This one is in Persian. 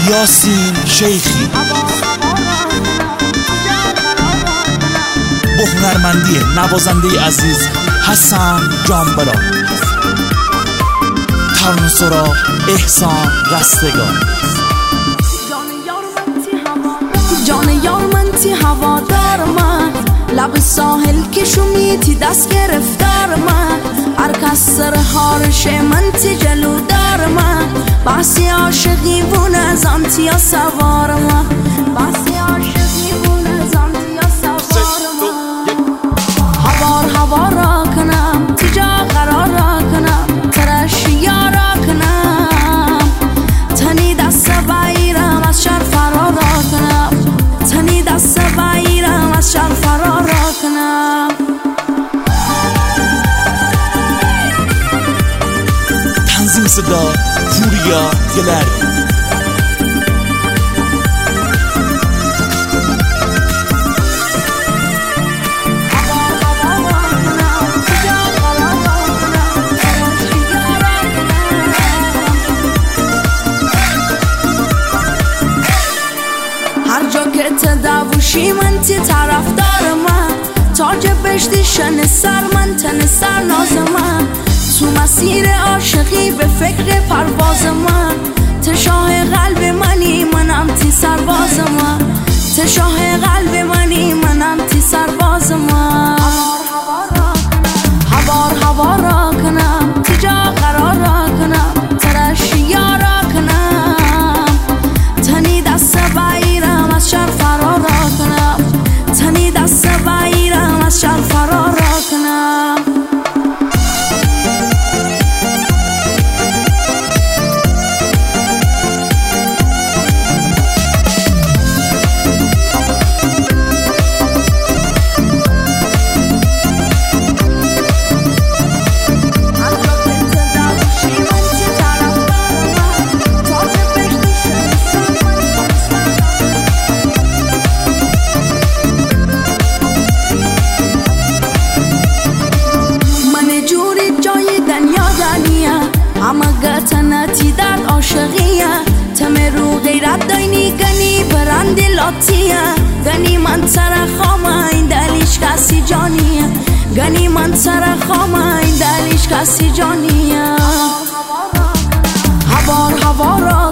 یاسین شیخی با هنرمندی نوازنده عزیز حسن جانبرا، ترانه‌سرا احسان رستگار. جان یار من تی هوادار من، لب ساحل که شمیتی دست گرفتار من، هر کس سرهارش من تی جلودار من، بحثی عاشقی بون از آنتیا سوار من، بحثی عاشقی بون از آنتیا سوار من. هوار را کنم تی جا قرار را کنم، ترش یارا کنم، تنی دست بایرم از شر فرار را کنم، تنی دست بایرم از شر فرار را کنم. تنظیم صدا پوریا گلری. هر جا که تدوشی من تی طرفدار من، تاج بهشتی شن سر من، تن سر ناز من، تو مسیر عاشقی به فکر پرواز من، تشاه قلب منی منم تی سرباز من، تشاه قلب منی منم تی سرباز من. هوار را کنم تی جا قرار را کنم، ترش یارا کنم، تنی دست بایرم از شر فرار را کنم، تنی دست بایرم از شر فرار را کنم. اما گتنتی در عاشقیه، تمرو غیرت داینی گنی برند لاتیه، گنی من سر خامه این دلیش کسی جانیه، گنی من سر خامه این دلیش کسی جانیه. هوار